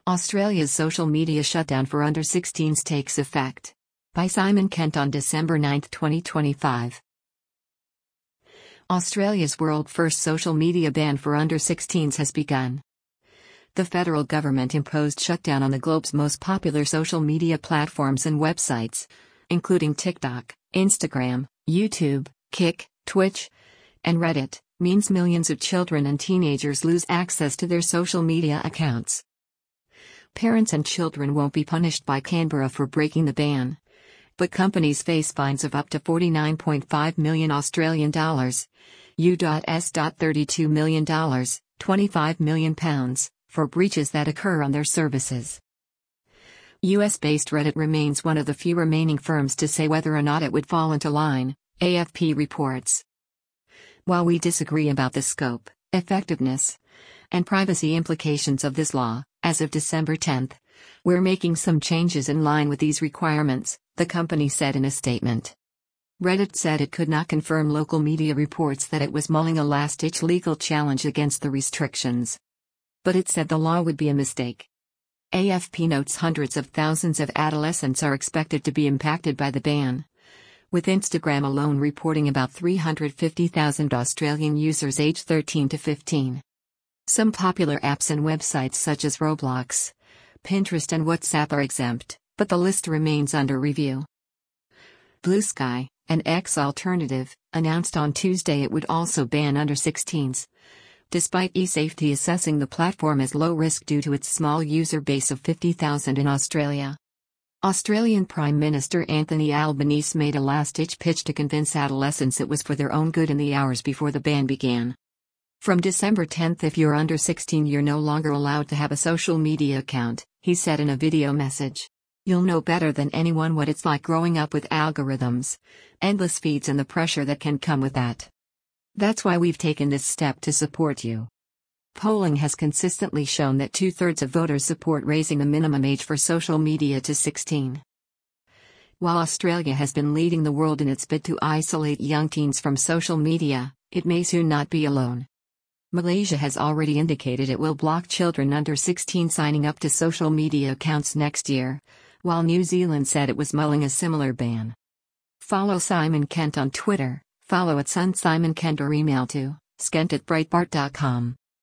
Australia's social media shutdown for under-16s takes effect. By Simon Kent on December 9, 2025. Australia's world-first social media ban for under-16s has begun. The federal government imposed shutdown on the globe's most popular social media platforms and websites, including TikTok, Instagram, YouTube, Kik, Twitch, and Reddit, means millions of children and teenagers lose access to their social media accounts. Parents and children won't be punished by Canberra for breaking the ban, but companies face fines of up to 49.5 million Australian dollars, $32 million, 25 million pounds, for breaches that occur on their services. US-based Reddit remains one of the few remaining firms to say whether or not it would fall into line, AFP reports. While we disagree about the scope, effectiveness, and privacy implications of this law, as of December 10, we're making some changes in line with these requirements, the company said in a statement. Reddit said it could not confirm local media reports that it was mulling a last-ditch legal challenge against the restrictions. But it said the law would be a mistake. AFP notes hundreds of thousands of adolescents are expected to be impacted by the ban, with Instagram alone reporting about 350,000 Australian users aged 13 to 15. Some popular apps and websites such as Roblox, Pinterest and WhatsApp are exempt, but the list remains under review. Blue Sky, an ex-alternative, announced on Tuesday it would also ban under-16s, despite eSafety assessing the platform as low risk due to its small user base of 50,000 in Australia. Australian Prime Minister Anthony Albanese made a last-ditch pitch to convince adolescents it was for their own good in the hours before the ban began. From December 10, if you're under 16, you're no longer allowed to have a social media account, he said in a video message. You'll know better than anyone what it's like growing up with algorithms, endless feeds, and the pressure that can come with that. That's why we've taken this step to support you. Polling has consistently shown that 2/3 of voters support raising the minimum age for social media to 16. While Australia has been leading the world in its bid to isolate young teens from social media, it may soon not be alone. Malaysia has already indicated it will block children under 16 signing up to social media accounts next year, while New Zealand said it was mulling a similar ban. Follow Simon Kent on Twitter, follow @SunSimonKent or email to skent@breitbart.com.